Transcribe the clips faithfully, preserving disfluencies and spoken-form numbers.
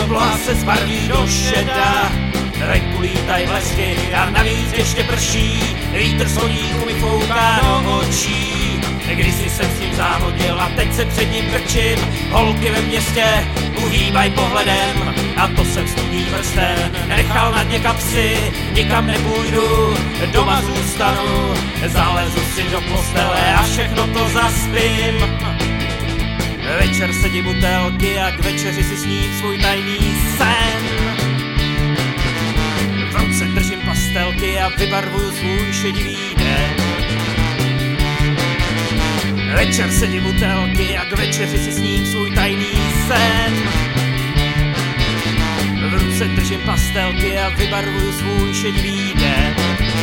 obloha se zbarví do šeda, venku lítaj blesky a navíc ještě prší, vítr sloníku mi fouká do očí. Kdysi jsem s ním závodil a teď se před ním krčím, holky ve městě uhýbaj pohledem a to jsem studní vrsten nechal na dně kapsy, nikam nepůjdu, doma zůstanu, zalezu si do postele a všechno to zaspím. Večer sedím u telky a k večeři si sním svůj tajný sen. V ruce držím pastelky a vybarvuju svůj šedivý den. Večer sedím u telky a k večeři si sním svůj tajný sen. V ruce držím pastelky a vybarvuju svůj šedivý den.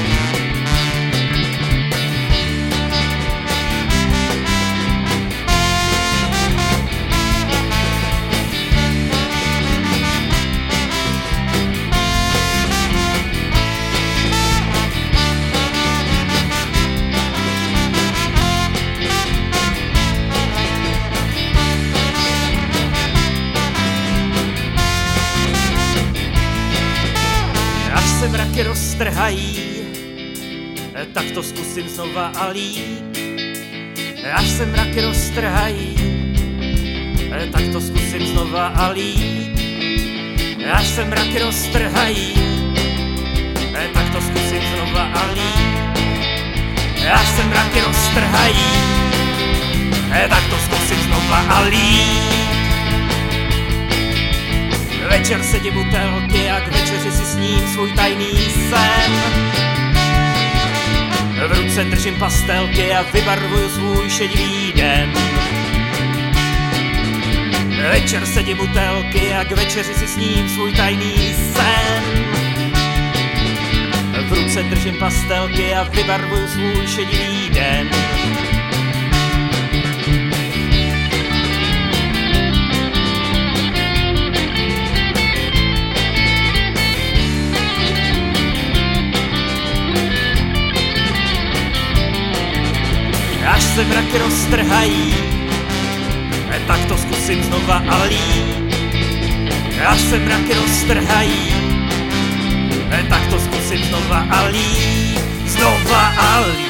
Se mraky roztrhají, tak to zkusím znova a líp. Až se mraky roztrhají, tak to zkusím znova a líp. Až se mraky roztrhají, tak to zkusím znova a líp. Až se mraky roztrhají, tak to zkusím znova a líp. Večer sedím u telky a k večeři si sním svůj tajný sen. V ruce držím pastelky a vybarvuju svůj šedivý den. Večer sedím u telky a k večeři si sním svůj tajný sen. V ruce držím pastelky a vybarvuju svůj šedivý den. Až se mraky roztrhají, tak to zkusím znova a líp. Až se mraky roztrhají, tak to zkusím znova a líp. Znova a líp.